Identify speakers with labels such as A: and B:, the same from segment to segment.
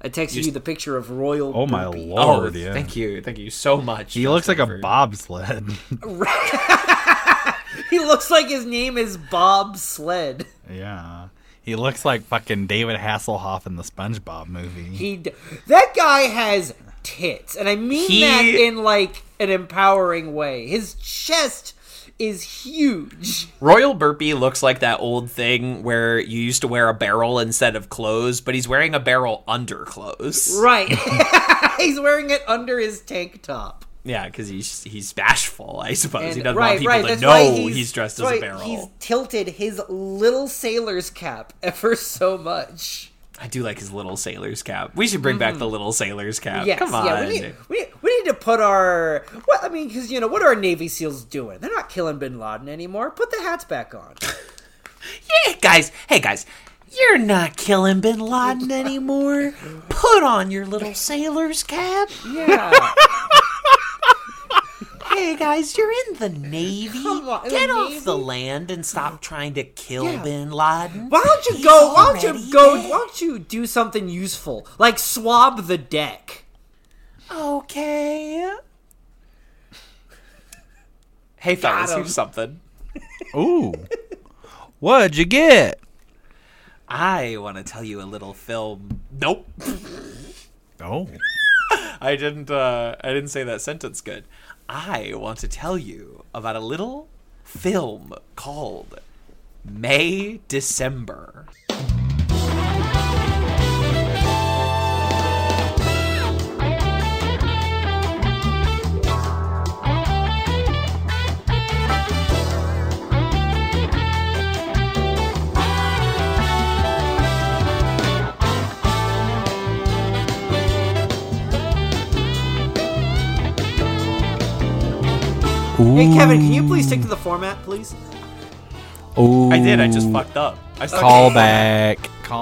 A: I texted you the picture of Royal
B: Oh my
A: Burpee.
B: lord! Yeah.
C: Thank you so much.
B: He looks like a bobsled.
A: He looks like his name is Bob Sled.
B: Yeah. He looks like fucking David Hasselhoff in the SpongeBob movie.
A: That guy has tits, and I mean that in like an empowering way. His chest is huge.
C: Royal Burpee looks like that old thing where you used to wear a barrel instead of clothes, but he's wearing a barrel under clothes.
A: Right. He's wearing it under his tank top.
C: Yeah, because he's bashful, I suppose.
A: And,
C: he doesn't want people to know he's dressed as a barrel.
A: He's tilted his little sailor's cap ever so much.
C: I do like his little sailor's cap. We should bring back the little sailor's cap.
A: Yes,
C: Come on.
A: yeah, we need to put our... Well, I mean, because, what are our Navy SEALs doing? They're not killing Bin Laden anymore. Put the hats back on.
C: Yeah, guys. Hey, guys. You're not killing Bin Laden anymore. Put on your little sailor's cap.
A: Yeah.
C: Hey guys, you're in the Navy.
A: Come on,
C: Get
A: the
C: off
A: Navy?
C: the land and stop trying to kill Bin Laden.
A: Why don't you do something useful? Like swab the deck.
C: Okay. Hey fellas, here's something.
B: Ooh. What'd you get?
C: I want to tell you a little film. Nope.
B: Oh.
C: I didn't say that sentence good. I want to tell you about a little film called May December.
B: Ooh.
A: Hey, Kevin, can you please stick to the format, please?
B: Ooh.
C: I did. I just fucked up.
B: Call back.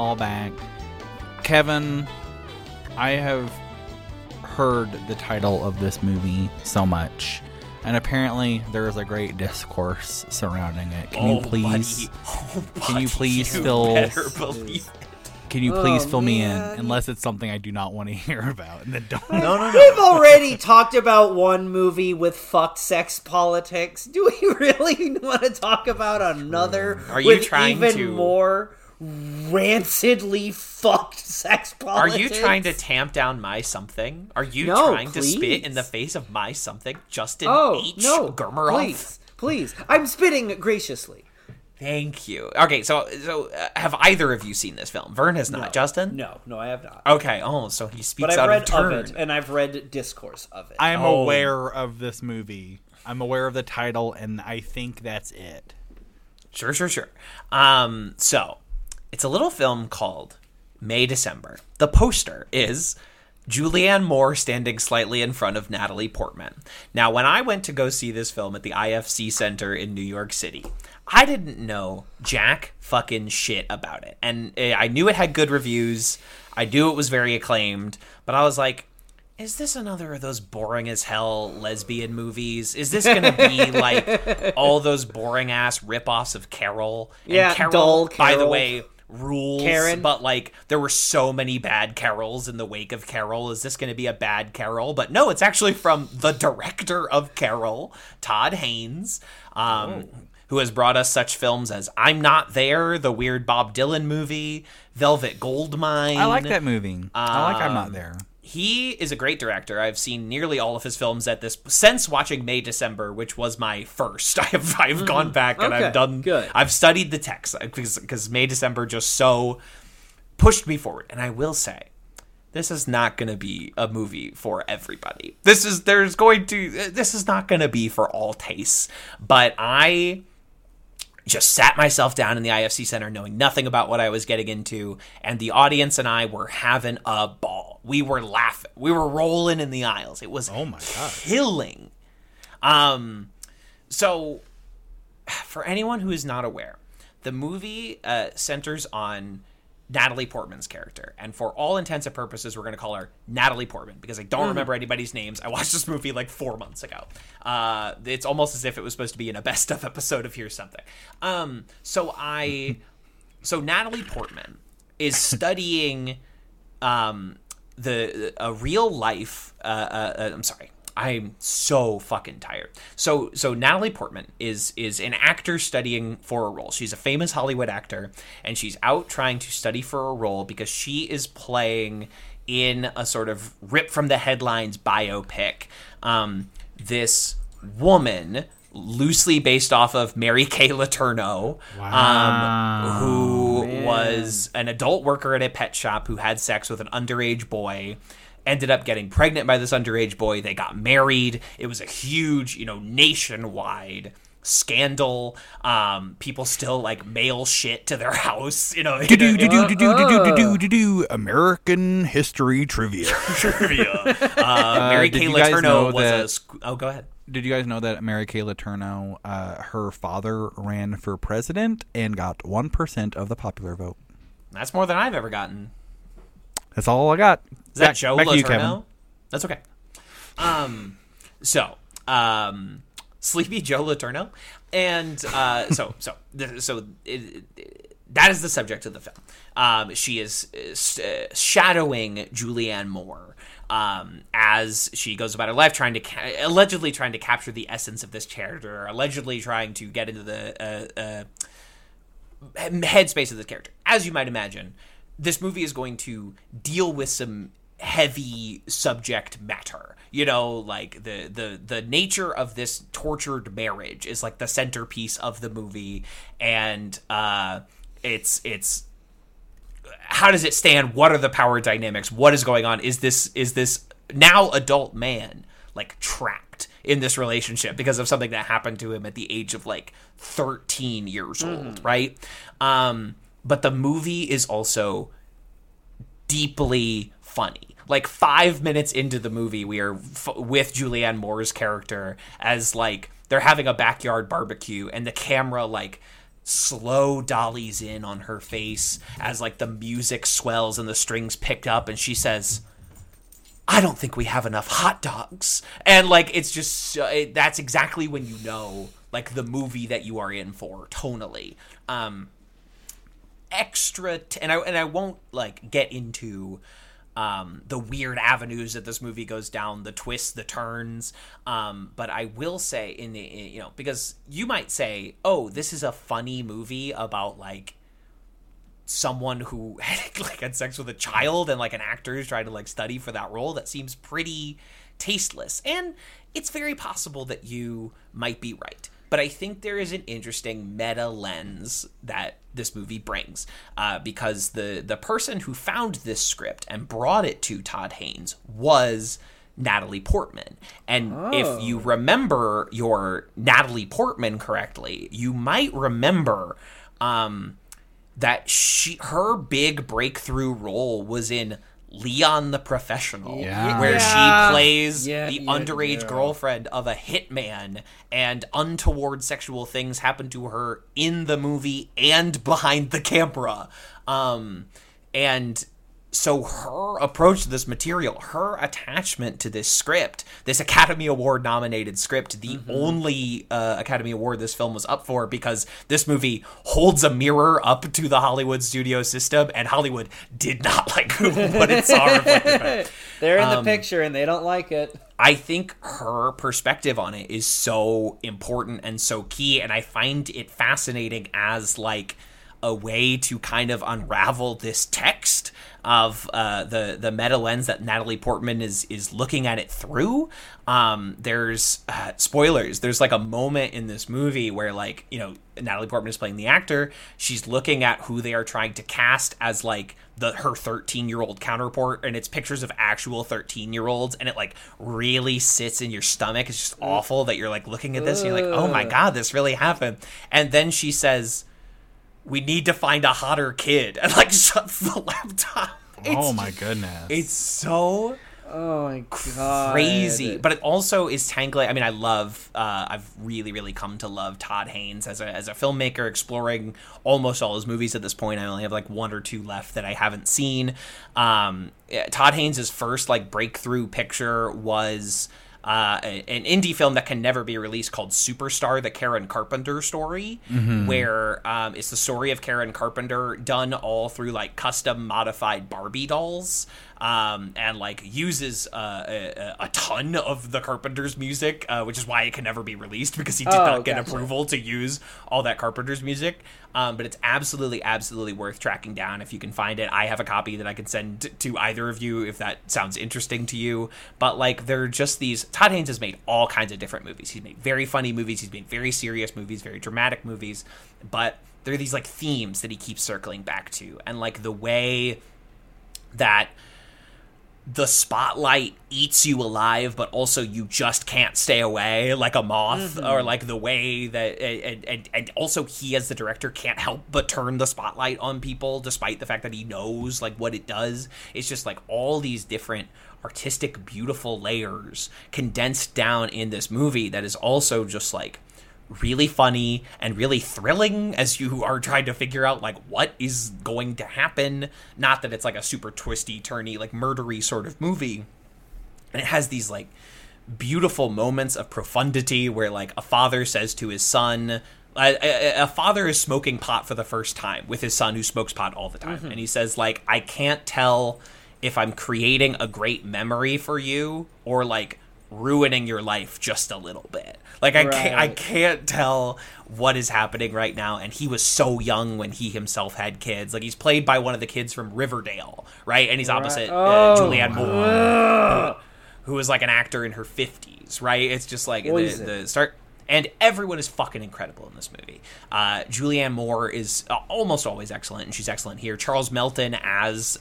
B: Kevin, I have heard the title of this movie so much, and apparently there is a great discourse surrounding it. Can you please fill me in? Unless it's something I do not want to hear about, and then don't.
C: No.
A: We've already talked about one movie with fucked sex politics. Do we really want to talk about another with even more rancidly fucked sex politics?
C: Are you trying to tamp down my something? Are you trying to spit in the face of my something, Justin H. Gurmarov?
A: Please. I'm spitting graciously.
C: Thank you. Okay, so have either of you seen this film? Vern has not.
A: No.
C: Justin?
A: No, I have not.
C: Okay. Oh, so he speaks
A: But
C: out
A: I've
C: of turn.
A: read of it, and I've read discourse of it.
B: I am aware of this movie. I'm aware of the title, and I think that's it.
C: Sure. So it's a little film called May December. The poster is Julianne Moore standing slightly in front of Natalie Portman. Now, when I went to go see this film at the IFC Center in New York City, I didn't know jack fucking shit about it. And I knew it had good reviews. I knew it was very acclaimed. But I was like, is this another of those boring as hell lesbian movies? Is this going to be like all those boring ass ripoffs of Carol? And
A: Yeah, dull
C: By the
A: Carol.
C: way, rules,
A: Karen.
C: but like there were so many bad Carols in the wake of Carol. Is this going to be a bad Carol? But no, it's actually from the director of Carol, Todd Haynes, who has brought us such films as I'm Not There, the weird Bob Dylan movie, Velvet Goldmine.
B: I like that movie. I like I'm Not There.
C: He is a great director. I've seen nearly all of his films since watching May December, which was my first. I've gone back and
A: Okay,
C: I've done
A: good.
C: I've studied the text because May December just so pushed me forward. And I will say, this is not going to be a movie for everybody. This is not going to be for all tastes. But I just sat myself down in the IFC Center knowing nothing about what I was getting into, and the audience and I were having a ball. We were laughing. We were rolling in the aisles. It was killing. So, for anyone who is not aware, the movie centers on Natalie Portman's character. And for all intents and purposes, we're going to call her Natalie Portman because I don't remember anybody's names. I watched this movie like 4 months ago. It's almost as if it was supposed to be in a best of episode of Here's Something. So Natalie Portman is studying a real life. I'm sorry. I'm so fucking tired. So Natalie Portman is an actor studying for a role. She's a famous Hollywood actor, and she's out trying to study for a role because she is playing in a sort of rip from the headlines biopic. This woman, loosely based off of Mary Kay Letourneau, who was an adult worker at a pet shop who had sex with an underage boy, ended up getting pregnant by this underage boy. They got married. It was a huge, nationwide scandal. People still like mail shit to their house,
B: American history trivia.
C: Mary Kay Letourneau was oh, go ahead.
B: Did you guys know that Mary Kay Letourneau, her father ran for president and got 1% of the popular vote?
C: That's more than I've ever gotten.
B: That's all I got.
C: Is that Joe Letourneau? That's okay. Sleepy Joe Letourneau, and that is the subject of the film. She is shadowing Julianne Moore as she goes about her life, allegedly trying to capture the essence of this character, allegedly trying to get into the headspace of this character. As you might imagine, this movie is going to deal with some heavy subject matter. Like the nature of this tortured marriage is like the centerpiece of the movie, and it's how does it stand? What are the power dynamics? What is going on? Is this now adult man like trapped in this relationship because of something that happened to him at the age of like 13 years old, right? But the movie is also deeply funny. Like 5 minutes into the movie, we are with Julianne Moore's character as like they're having a backyard barbecue, and the camera like slow dollies in on her face as like the music swells and the strings pick up, and she says, "I don't think we have enough hot dogs." And like it's just that's exactly when like the movie that you are in for tonally. And I won't like get into the weird avenues that this movie goes down, the twists, the turns, but I will say because you might say, oh, this is a funny movie about like someone who had sex with a child, and like an actor who's trying to like study for that role. That seems pretty tasteless, and it's very possible that you might be right. But I think there is an interesting meta lens that this movie brings, because the person who found this script and brought it to Todd Haynes was Natalie Portman. And if you remember your Natalie Portman correctly, you might remember that her big breakthrough role was in Leon the Professional, where she plays the underage girlfriend of a hitman, and untoward sexual things happen to her in the movie and behind the camera. And so her approach to this material, her attachment to this script, this Academy Award nominated script, the only Academy Award this film was up for, because this movie holds a mirror up to the Hollywood studio system, and Hollywood did not like what it saw reflected.
A: They're in the picture and they don't like it.
C: I think her perspective on it is so important and so key, and I find it fascinating as like a way to kind of unravel this text of the meta lens that Natalie Portman is looking at it through. There's spoilers. There's like a moment in this movie where like, Natalie Portman is playing the actor. She's looking at who they are trying to cast as like her 13-year-old counterpart, and it's pictures of actual 13-year-olds, and it like really sits in your stomach. It's just awful that you're like looking at this and you're like, oh my God, this really happened. And then she says, "We need to find a hotter kid," and like shuts the laptop.
B: My goodness.
C: It's so crazy. But it also is tangling. I mean, I've really, really come to love Todd Haynes as a filmmaker, exploring almost all his movies at this point. I only have like one or two left that I haven't seen. Todd Haynes' first like breakthrough picture was an indie film that can never be released called Superstar, the Karen Carpenter story, where it's the story of Karen Carpenter done all through like custom modified Barbie dolls. and like uses a ton of the Carpenter's music, which is why it can never be released, because he did not get approval to use all that Carpenter's music. But it's absolutely worth tracking down if you can find it. I have a copy that I can send to either of you if that sounds interesting to you. But like, they're just these. Todd Haynes has made all kinds of different movies. He's made very funny movies. He's made very serious movies, very dramatic movies. But there are these like themes that he keeps circling back to, and like the way that the spotlight eats you alive, but also you just can't stay away like a moth, or like the way that, and also he as the director can't help but turn the spotlight on people despite the fact that he knows like what it does. It's just like all these different artistic, beautiful layers condensed down in this movie that is also just like really funny and really thrilling as you are trying to figure out like what is going to happen. Not that it's like a super twisty, turny, like murdery sort of movie. And it has these like beautiful moments of profundity where like a father says to his son, a father is smoking pot for the first time with his son who smokes pot all the time. And he says like, I can't tell if I'm creating a great memory for you or like ruining your life just a little bit. Like I can't tell what is happening right now. And he was so young when he himself had kids. Like he's played by one of the kids from Riverdale, right? And he's opposite Julianne Moore, who is like an actor in her 50s, right? It's just like the start. And everyone is fucking incredible in this movie. Julianne Moore is almost always excellent, and she's excellent here. Charles Melton as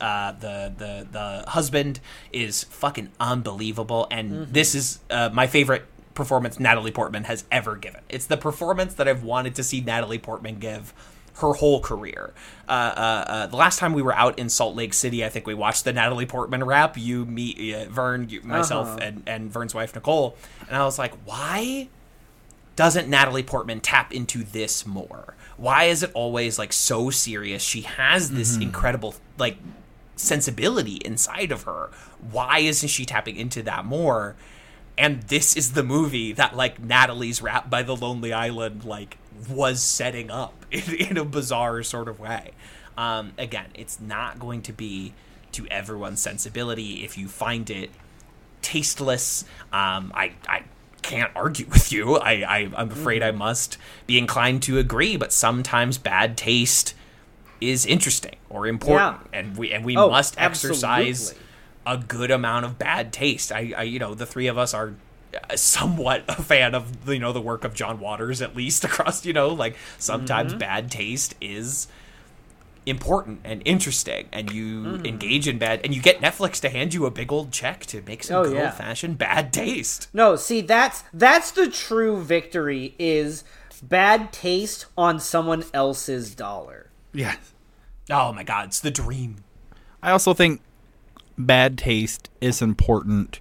C: the husband is fucking unbelievable, and this is my favorite performance Natalie Portman has ever given. It's the performance that I've wanted to see Natalie Portman give her whole career. The last time we were out in Salt Lake City, I think we watched the Natalie Portman rap. You, me, Vern, myself, and Vern's wife, Nicole. And I was like, why doesn't Natalie Portman tap into this more? Why is it always like so serious? She has this incredible like sensibility inside of her. Why isn't she tapping into that more? And this is the movie that like Natalie's rap by The Lonely Island like was setting up in a bizarre sort of way. Again, it's not going to be to everyone's sensibility. If you find it tasteless, I can't argue with you. I'm afraid I must be inclined to agree, but sometimes bad taste is interesting or important, and we must exercise a good amount of bad taste. I you know, the three of us are somewhat a fan of, you know, the work of John Waters, at least across, you know, like sometimes bad taste is important and interesting, and you engage in bad, and you get Netflix to hand you a big old check to make some good old-fashioned bad taste.
A: No, see, that's the true victory, is bad taste on someone else's dollar.
B: Yes.
C: Oh my god, it's the dream.
B: I also think bad taste is important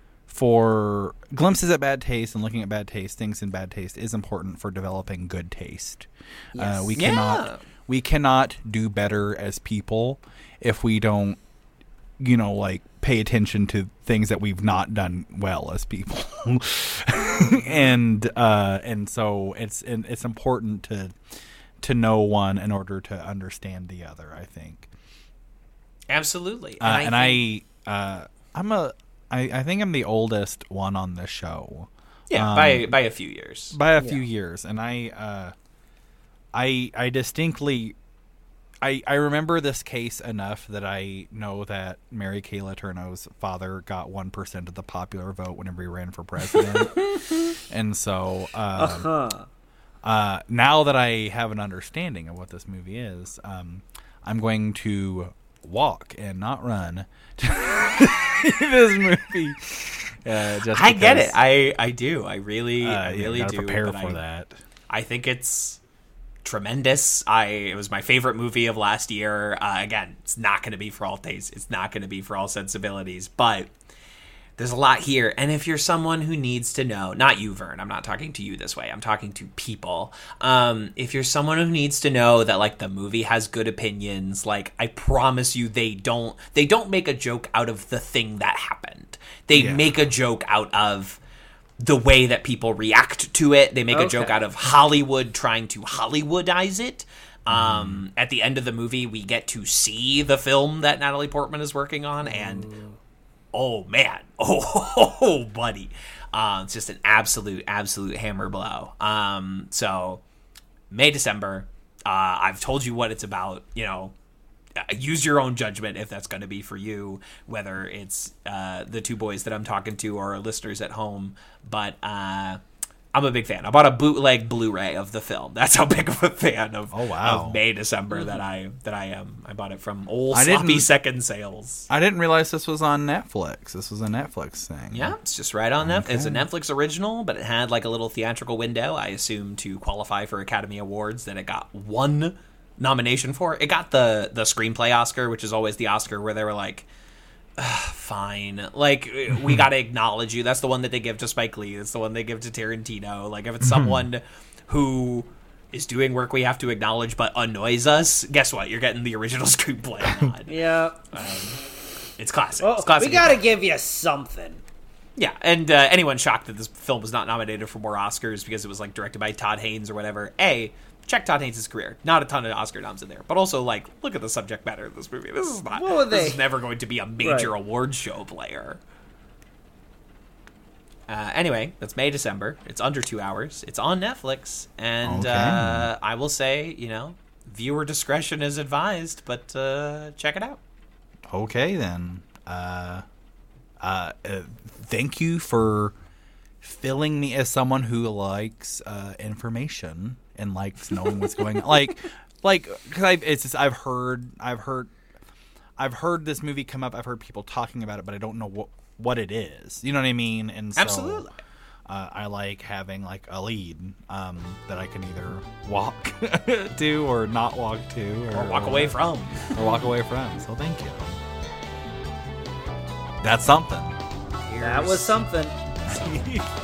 B: for glimpses at bad taste, and looking at bad taste, things in bad taste is important for developing good taste. Yes. We cannot do better as people if we don't, you know, like pay attention to things that we've not done well as people. and so it's important to know one in order to understand the other, I think.
C: Absolutely.
B: I think I'm the oldest one on the show.
C: Yeah, by a few years.
B: By a few years, and I distinctly I remember this case enough that I know that Mary Kay Letourneau's father got 1% of the popular vote whenever he ran for president. And so now that I have an understanding of what this movie is, I'm going to walk and not run to this movie.
C: I get it. I do. I really do.
B: Prepare for that.
C: I think it's tremendous. It was my favorite movie of last year. Again, it's not going to be for all tastes. It's not going to be for all sensibilities, but there's a lot here. And if you're someone who needs to know, not you, Vern, I'm not talking to you this way, I'm talking to people. If you're someone who needs to know that like the movie has good opinions, like I promise you, they don't make a joke out of the thing that happened. They make a joke out of the way that people react to it. They make a joke out of Hollywood trying to Hollywoodize it, At the end of the movie, we get to see the film that Natalie Portman is working on, and oh man, oh buddy, it's just an absolute hammer blow. So May, December, I've told you what it's about. Use your own judgment if that's going to be for you, whether it's the two boys that I'm talking to or our listeners at home. But I'm a big fan. I bought a bootleg Blu-ray of the film. That's how big of a fan of May, December that I am. I bought it from old sloppy second sales.
B: I didn't realize this was on Netflix. This was a Netflix thing.
C: Yeah, it's just right on Netflix. It's a Netflix original, but it had like a little theatrical window, I assume, to qualify for Academy Awards. Then it got one nomination for. It got the screenplay Oscar, which is always the Oscar where they were like, fine, like, we gotta acknowledge you. That's the one that they give to Spike Lee. It's the one they give to Tarantino. Like, if it's someone who is doing work we have to acknowledge but annoys us, guess what? You're getting the original screenplay nod.
A: Yeah.
C: It's classic.
A: Well,
C: it's classic.
A: We gotta give you something.
C: Yeah, and anyone shocked that this film was not nominated for more Oscars because it was, like, directed by Todd Haynes or whatever, check Todd Haynes' career. Not a ton of Oscar noms in there. But also, like, look at the subject matter of this movie. This is never going to be a major award show player. Anyway, that's May, December. It's under 2 hours. It's on Netflix. And I will say, viewer discretion is advised, but check it out.
B: Okay, then. Thank you for filling me as someone who likes information and likes knowing what's going on. Because I've heard this movie come up. I've heard people talking about it, but I don't know what it is. You know what I mean? And so,
C: absolutely.
B: I like having like a lead that I can either walk to or not walk to,
C: or walk away from.
B: So thank you. That's something.
A: That was something.